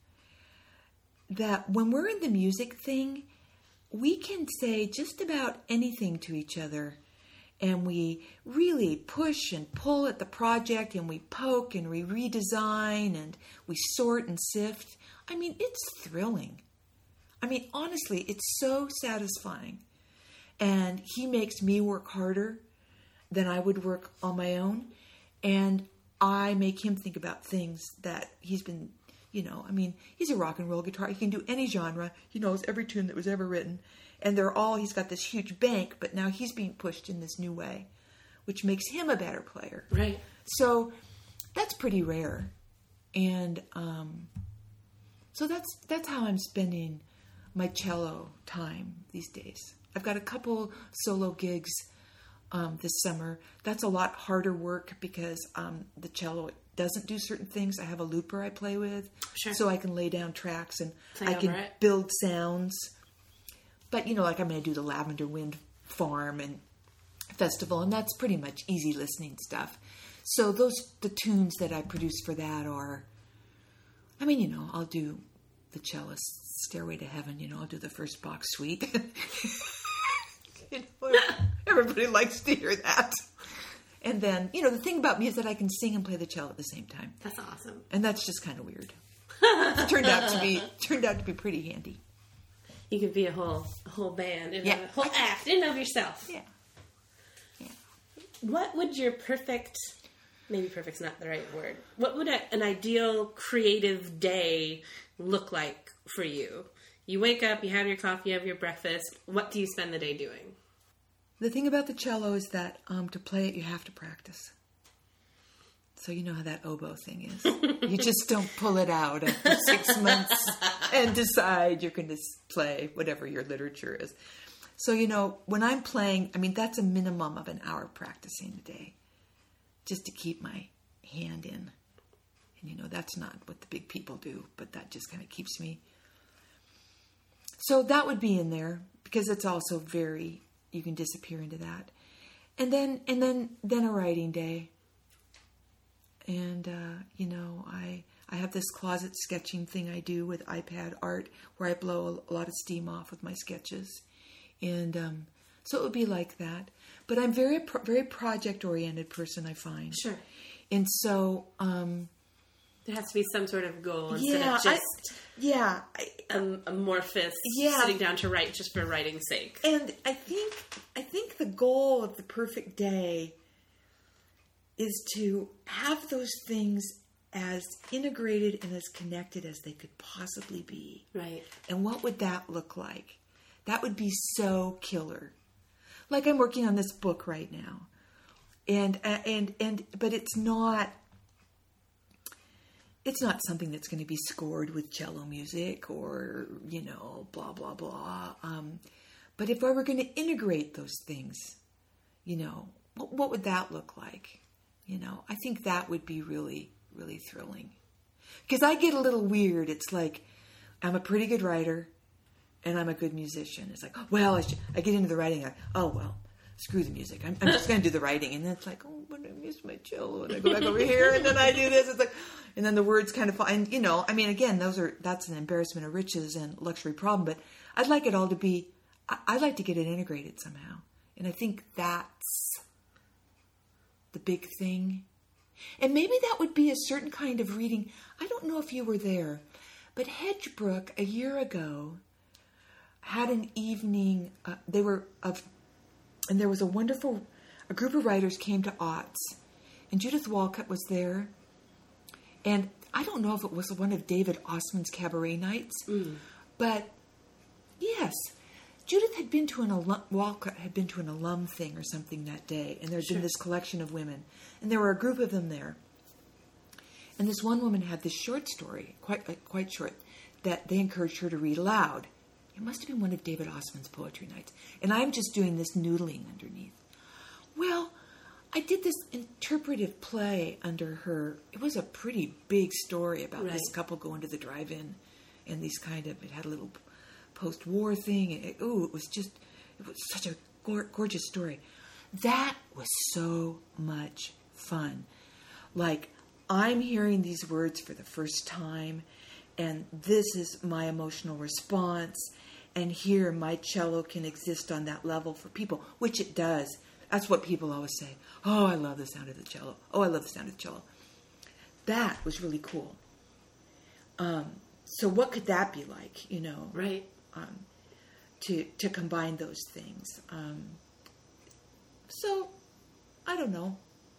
that when we're in the music thing, we can say just about anything to each other, and we really push and pull at the project, and we poke and we redesign and we sort and sift. I mean, it's thrilling. I mean, honestly, it's so satisfying. And he makes me work harder than I would work on my own. And I make him think about things that he's been, you know, I mean, he's a rock and roll guitar. He can do any genre. He knows every tune that was ever written. And they're all, he's got this huge bank, but now he's being pushed in this new way, which makes him a better player. Right. So that's pretty rare. And um, so that's that's how I'm spending my cello time these days. I've got a couple solo gigs Um, this summer. That's a lot harder work because um, the cello doesn't do certain things. I have a looper I play with, sure. So I can lay down tracks and play I can it. build sounds. But, you know, like I'm going to do the Lavender Wind Farm and Festival, and that's pretty much easy listening stuff. So those, the tunes that I produce for that are, I mean, you know, I'll do the cellist Stairway to Heaven, you know, I'll do the first Bach suite. You know, everybody likes to hear that. And then, you know, the thing about me is that I can sing and play the cello at the same time. That's awesome. And that's just kind of weird. It turned out to be turned out to be pretty handy. You could be a whole a whole band and yeah. a whole act in and of yourself. Yeah. Yeah. What would your perfect, maybe perfect's not the right word, what would a, an ideal creative day look like for you? You wake up, you have your coffee, you have your breakfast. What do you spend the day doing? The thing about the cello is that um, to play it, you have to practice. So you know how that oboe thing is. You just don't pull it out after six months and decide you're going to play whatever your literature is. So, you know, when I'm playing, I mean, that's a minimum of an hour practicing a day just to keep my hand in. And, you know, that's not what the big people do, but that just kind of keeps me. So that would be in there because it's also very... You can disappear into that. And then and then, then a writing day. And, uh, you know, I I have this closet sketching thing I do with iPad art where I blow a, a lot of steam off with my sketches. And um, so it would be like that. But I'm very, very project-oriented person, I find. Sure. And so... Um, there has to be some sort of goal instead yeah, of just I, yeah, I, um, amorphous yeah. sitting down to write just for writing's sake. And I think I think the goal of the perfect day is to have those things as integrated and as connected as they could possibly be. Right. And what would that look like? That would be so killer. like I'm working on this book right now, and uh, and and but it's not. It's not something that's going to be scored with cello music or, you know, blah, blah, blah. Um, but if I were going to integrate those things, you know, what, what would that look like? You know, I think that would be really, really thrilling. Because I get a little weird. It's like, I'm a pretty good writer and I'm a good musician. It's like, well, I, should, I get into the writing. I, oh, well, screw the music. I'm, I'm just going to do the writing. And then it's like, oh, but I miss my cello. And I go back over here and then I do this. It's like... And then the words kind of fall. And, you know, I mean, again, those are that's an embarrassment of riches and luxury problem. But I'd like it all to be, I'd like to get it integrated somehow. And I think that's the big thing. And maybe that would be a certain kind of reading. I don't know if you were there, but Hedgebrook a year ago had an evening. Uh, they were of, and there was a wonderful, a group of writers came to Otts. And Judith Walcott was there. And I don't know if it was one of David Osman's cabaret nights, mm. but yes, Judith had been to an alum, Walcott had been to an alum thing or something that day, and there'd sure. been this collection of women, and there were a group of them there. And this one woman had this short story, quite uh, quite short, that they encouraged her to read aloud. It must have been one of David Osman's poetry nights, and I'm just doing this noodling underneath. Well, I did this interpretive play under her. It was a pretty big story about right. this couple going to the drive-in and these kind of, it had a little post-war thing. It, oh, it was just, it was such a go- gorgeous story. That was so much fun. Like, I'm hearing these words for the first time, and this is my emotional response, and here my cello can exist on that level for people, which it does. That's what people always say. Oh, I love the sound of the cello. Oh, I love the sound of the cello. That was really cool. Um, so what could that be like, you know? Right. Um, to to combine those things. Um, so, I don't know.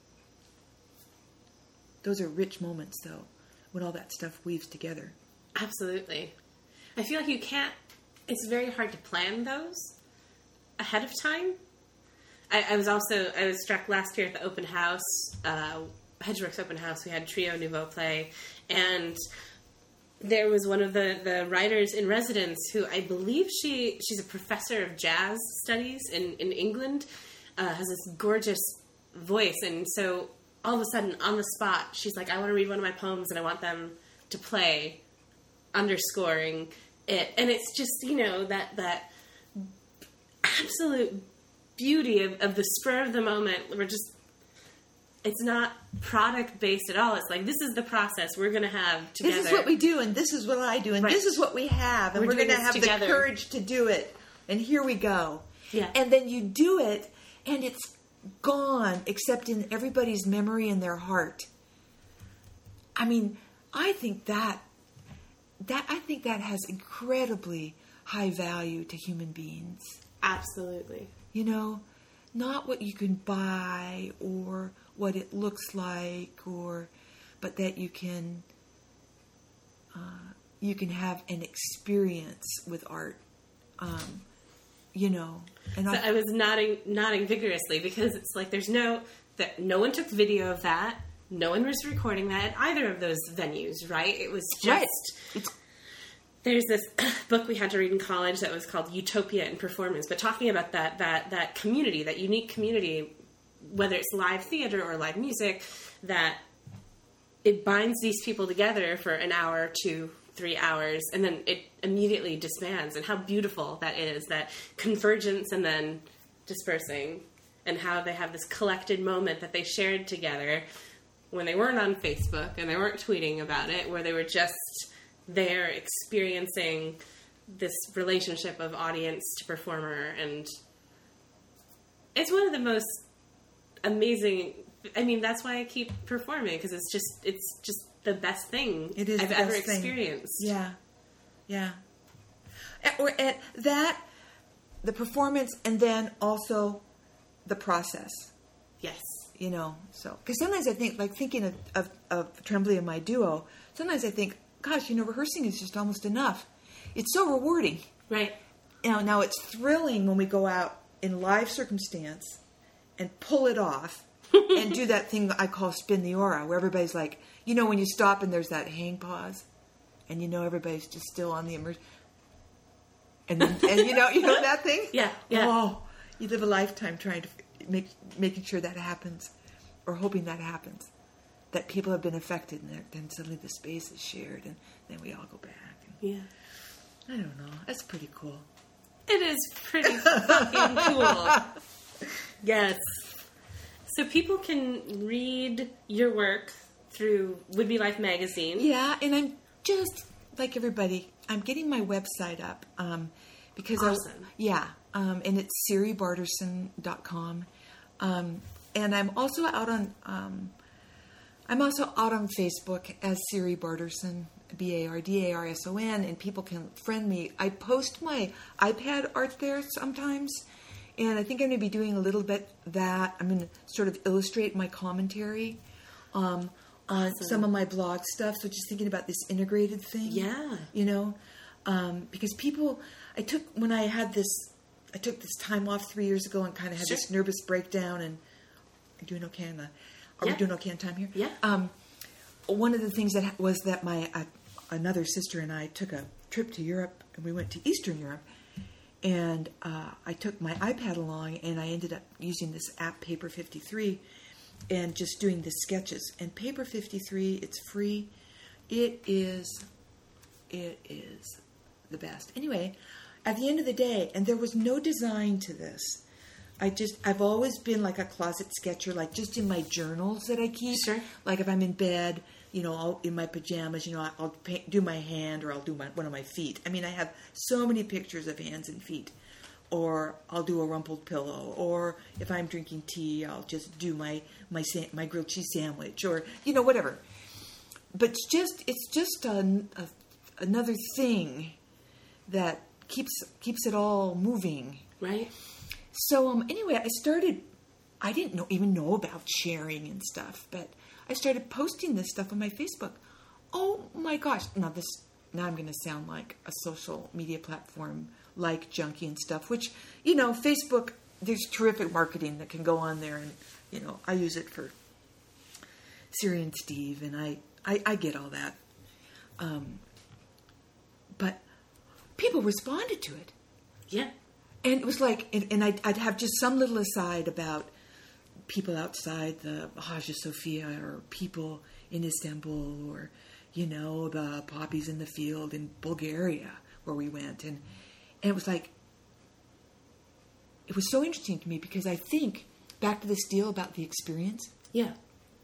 Those are rich moments, though, when all that stuff weaves together. Absolutely. I feel like you can't... It's very hard to plan those ahead of time. I, I was also, I was struck last year at the open house, uh, Hedgebrook's open house, we had Trio Nouveau play, and there was one of the, the writers in residence who I believe she, she's a professor of jazz studies in, in England, uh, has this gorgeous voice, and so all of a sudden, on the spot, she's like, I want to read one of my poems, and I want them to play, underscoring it, and it's just, you know, that, that absolute beauty of, of the spur of the moment. We're just, it's not product based at all. It's like, this is the process we're going to have together. This is what we do, and this is what I do, and right. this is what we have, and we're, we're going to have together. The courage to do it, and here we go. Yeah. And then you do it, and it's gone, except in everybody's memory and their heart. I mean, I think that, that I think that has incredibly high value to human beings. Absolutely. You know, not what you can buy or what it looks like, or, but that you can, uh, you can have an experience with art. Um, you know, and so I, I was nodding, nodding vigorously because it's like there's no that no one took video of that, no one was recording that at either of those venues, right? It was just. Right. It's There's this book we had to read in college that was called Utopia in Performance, but talking about that that that community, that unique community, whether it's live theater or live music, that it binds these people together for an hour, two, three hours, and then it immediately disbands. And how beautiful that is, that convergence and then dispersing, and how they have this collected moment that they shared together when they weren't on Facebook and they weren't tweeting about it, where they were just there experiencing this relationship of audience to performer. And it's one of the most amazing, I mean, that's why I keep performing, because it's just it's just the best thing it is I've the ever best experienced. Thing. Yeah. Yeah. Or at that, the performance, and then also the process. Yes. You know, so, because sometimes I think, like thinking of, of, of Tremblay and my duo, sometimes I think, gosh, you know, rehearsing is just almost enough. It's so rewarding. Right. You know, now it's thrilling when we go out in live circumstance and pull it off and do that thing that I call spin the aura, where everybody's like, you know, when you stop and there's that hang pause, and you know everybody's just still on the immersion, and then, and you know, you know that thing? Yeah, yeah. Oh, you live a lifetime trying to make making sure that happens, or hoping that happens, that people have been affected, and then suddenly the space is shared, and then we all go back. And, yeah. I don't know. That's pretty cool. It is pretty fucking cool. Yes. So people can read your work through Would Be Life magazine. Yeah, and I'm just like everybody. I'm getting my website up um, because awesome. I, yeah, um, and it's Siri Barderson dot com, um, and I'm also out on um, I'm also out on Facebook as Siri Barderson, B A R D A R S O N, and people can friend me. I post my iPad art there sometimes. And I think I'm going to be doing a little bit that. I'm going to sort of illustrate my commentary um, on awesome. some of my blog stuff. So just thinking about this integrated thing. Yeah. You know, um, because people, I took, when I had this, I took this time off three years ago and kind of had sure. this nervous breakdown and I'm doing okay on the, are yeah. we doing okay on time here? Yeah. Um, one of the things that was that my, uh, another sister and I took a trip to Europe and we went to Eastern Europe. And uh, I took my iPad along, and I ended up using this app, Paper fifty-three, and just doing the sketches. And Paper fifty-three, it's free. It is, it is the best. Anyway, at the end of the day, and there was no design to this. I just, I've always been like a closet sketcher, like just in my journals that I keep. Sure. Like if I'm in bed, you know, I'll, in my pajamas, you know, I'll paint, do my hand or I'll do my, one of my feet. I mean, I have so many pictures of hands and feet. Or I'll do a rumpled pillow. Or if I'm drinking tea, I'll just do my my my grilled cheese sandwich. Or, you know, whatever. But it's just it's just a, a, another thing that keeps keeps it all moving. Right. So um, anyway, I started. I didn't know even know about sharing and stuff, but I started posting this stuff on my Facebook. Oh my gosh! Now this now I'm going to sound like a social media platform like junkie and stuff. Which, you know, Facebook. There's terrific marketing that can go on there, and you know I use it for Siri and Steve, and I I, I get all that. Um, but people responded to it. Yeah. And it was like, and, and I'd, I'd have just some little aside about people outside the Hagia Sophia or people in Istanbul or, you know, the poppies in the field in Bulgaria where we went. And, and it was like, it was so interesting to me because I think, back to this deal about the experience. Yeah.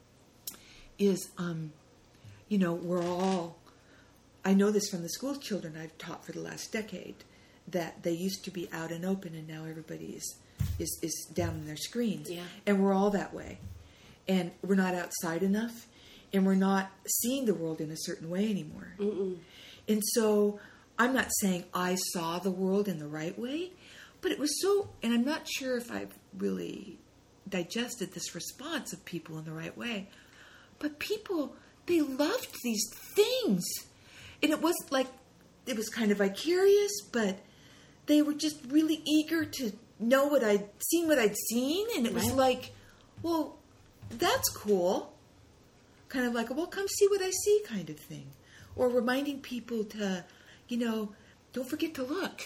Is, um, you know, we're all, I know this from the school children I've taught for the last decade, that they used to be out and open, and now everybody is, is, is down in their screens. Yeah. And we're all that way. And we're not outside enough, and we're not seeing the world in a certain way anymore. Mm-mm. And so I'm not saying I saw the world in the right way, but it was so, and I'm not sure if I've really digested this response of people in the right way, but people, they loved these things. And it wasn't like, it was kind of vicarious, but they were just really eager to know what I'd seen, what I'd seen. And it was right. like, well, that's cool. Kind of like, well, come see what I see kind of thing. Or reminding people to, you know, don't forget to look.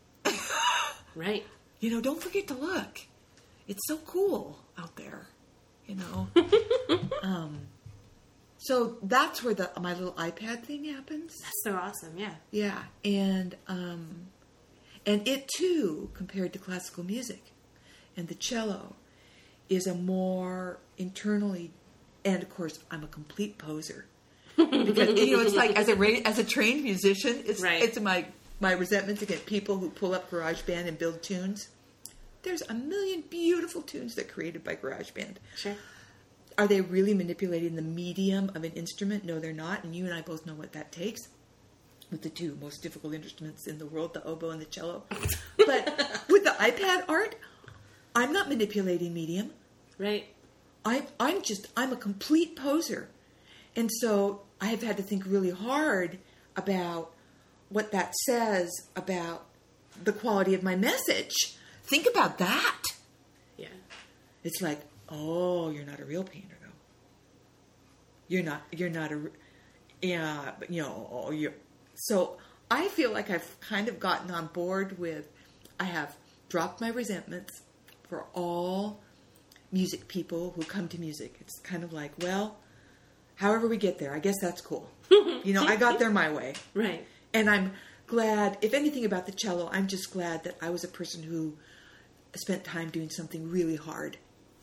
Right. You know, don't forget to look. It's so cool out there, you know. um, so that's where the my little iPad thing happens. That's so awesome, yeah. Yeah, and um, and it too, compared to classical music and the cello, is a more internally, and of course, I'm a complete poser because you know it's like as a as a trained musician, it's right. it's my my resentment against people who pull up GarageBand and build tunes. There's a million beautiful tunes that are created by GarageBand. Sure. Are they really manipulating the medium of an instrument? No, they're not. And you and I both know what that takes with the two most difficult instruments in the world, the oboe and the cello. But with the iPad art, I'm not manipulating medium. Right. I, I'm just, I'm a complete poser. And so I have had to think really hard about what that says about the quality of my message think about that. Yeah. It's like, oh, you're not a real painter, though. You're not. You're not a. Yeah, but you know, oh, you're. So I feel like I've kind of gotten on board with. I have dropped my resentments for all music people who come to music. It's kind of like, well, however we get there, I guess that's cool. You know, I got there my way. Right. And I'm glad, if anything about the cello, I'm just glad that I was a person who spent time doing something really hard.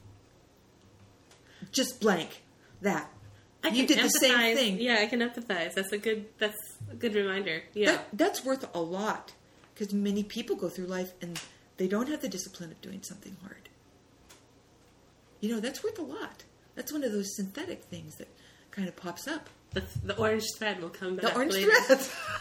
Just blank. That. I You did empathize. the same thing. Yeah, I can empathize. That's a good, that's a good reminder. Yeah. That, that's worth a lot. Because many people go through life and they don't have the discipline of doing something hard. You know, that's worth a lot. That's one of those synthetic things that kind of pops up. The, the orange thread will come back The orange later. thread.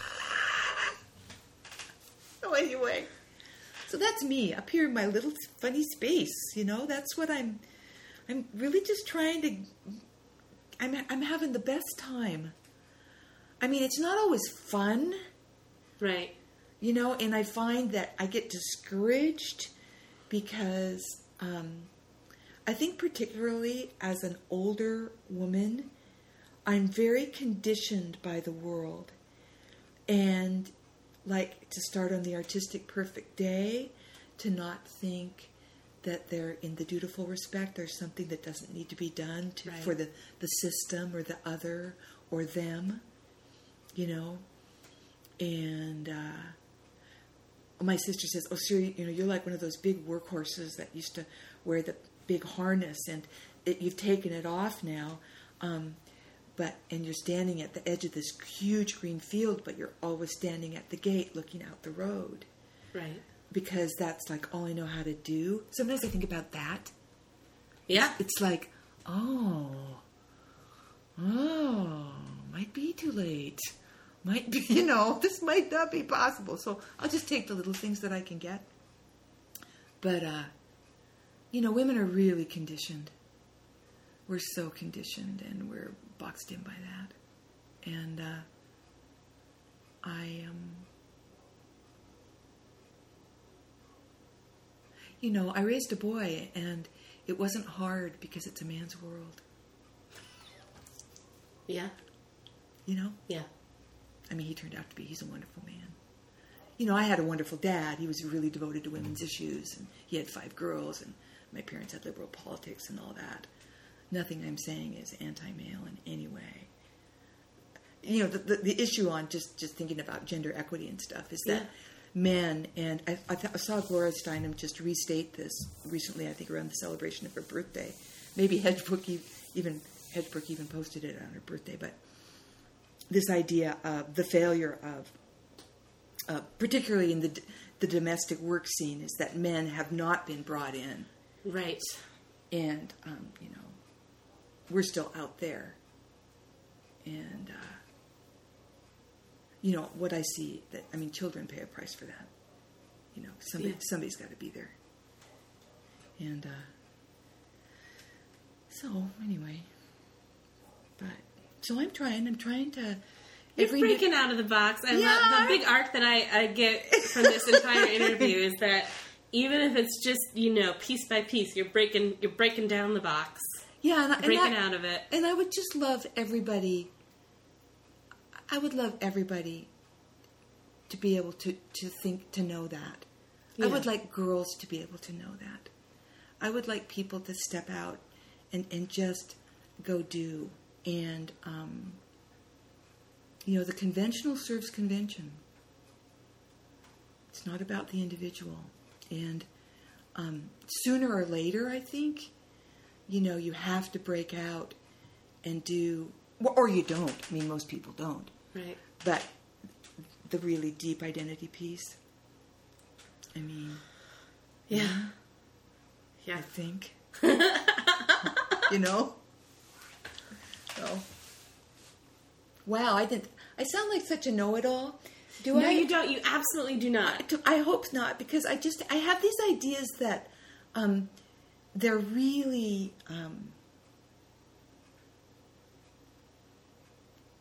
So anyway, so that's me up here in my little funny space. You know, that's what I'm. I'm really just trying to. I'm I'm having the best time. I mean, it's not always fun, Right. you know, and I find that I get discouraged because um, I think particularly as an older woman, I'm very conditioned by the world. And like to start on the artistic perfect day, to not think that they're in the dutiful respect, there's something that doesn't need to be done to, Right. for the, the system or the other or them, you know. And uh, my sister says, oh, sure, you know, you're like one of those big workhorses that used to wear the big harness, and it, you've taken it off now. Um, But and you're standing at the edge of this huge green field, but you're always standing at the gate looking out the road. Right. Because that's like all I know how to do. Sometimes I think about that. Yeah. It's like, oh, oh, might be too late. Might be, you know, this might not be possible. So I'll just take the little things that I can get. But, uh, you know, women are really conditioned. We're so conditioned, and we're boxed in by that. And uh, I, um, you know, I raised a boy, and it wasn't hard because it's a man's world. Yeah. You know? Yeah. I mean, he turned out to be, he's a wonderful man. You know, I had a wonderful dad. He was really devoted to women's issues, and he had five girls, and my parents had liberal politics and all that. Nothing I'm saying is anti-male in any way. You know, the, the, the issue on just, just thinking about gender equity and stuff is that Yeah. men, and I, I, th- I saw Gloria Steinem just restate this recently, I think around the celebration of her birthday. Maybe Hedgebrook even, Hedgebrook even posted it on her birthday, but this idea of the failure of, uh, particularly in the, the domestic work scene, is that men have not been brought in. Right. And, um, you know, we're still out there. And, uh, you know, what I see, that I mean, children pay a price for that. You know, somebody, Yeah. somebody's got to be there. And, uh, so, anyway. But, so I'm trying, I'm trying to... You're every breaking day- out of the box. I Yeah. love the big arc that I, I get from this entire interview is that even if it's just, you know, piece by piece, you're breaking you're breaking down the box. Yeah, and, I- and breaking I- out of it. And I would just love everybody, I would love everybody to be able to, to think, to know that. Yeah. I would like girls to be able to know that. I would like people to step out and, and just go do. And, um, you know, the conventional serves convention. It's not about the individual. And um, sooner or later, I think, you know, you have to break out and do, or you don't. I mean, most people don't. Right. But the really deep identity piece, I mean, Yeah. Yeah. I think, you know? So, wow, I didn't, I sound like such a know-it-all. Do No, I? you don't. You absolutely do not. I hope not, because I just, I have these ideas that um, they're really, um,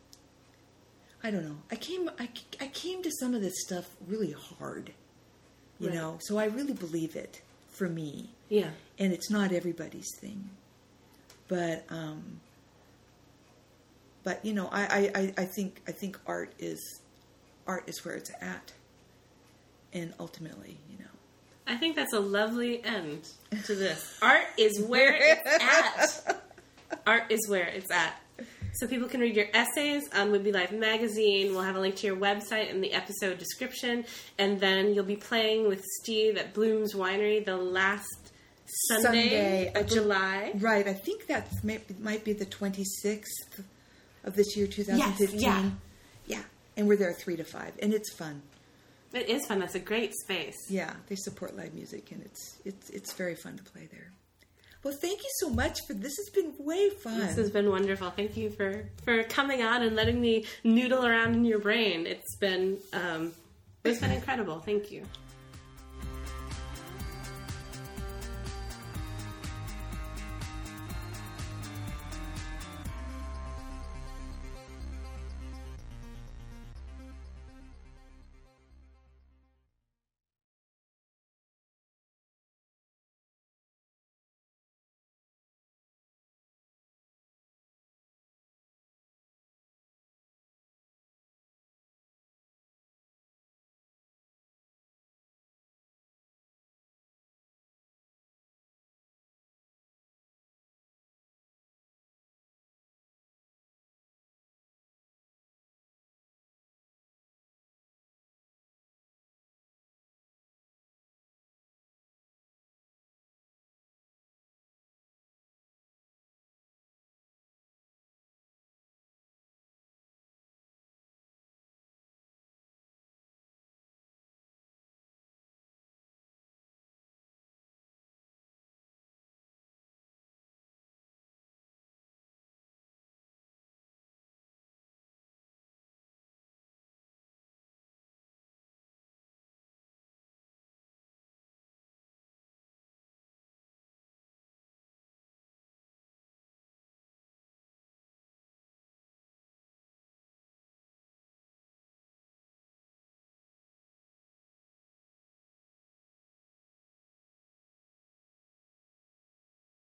I don't know. I came, I, I came to some of this stuff really hard. you Right. know. So I really believe it for me. Yeah. And it's not everybody's thing. But, um, but you know, I, I, I think I think art is art is where it's at. And ultimately, you know. I think that's a lovely end to this. Art is where it's at. Art is where it's at. So people can read your essays on Would Be Life magazine. We'll have a link to your website in the episode description. And then you'll be playing with Steve at Bloom's Winery the last Sunday, Sunday of July. Right. I think that might, might be the twenty-sixth of this year, twenty fifteen. Yes, yeah. Yeah. And we're there three to five. And it's fun. It is fun. That's a great space. Yeah. They support live music, and it's it's it's very fun to play there. Well, thank you so much for this. Has been way fun. This has been wonderful. Thank you for, for coming on and letting me noodle around in your brain. It's been um, it's been incredible. Thank you.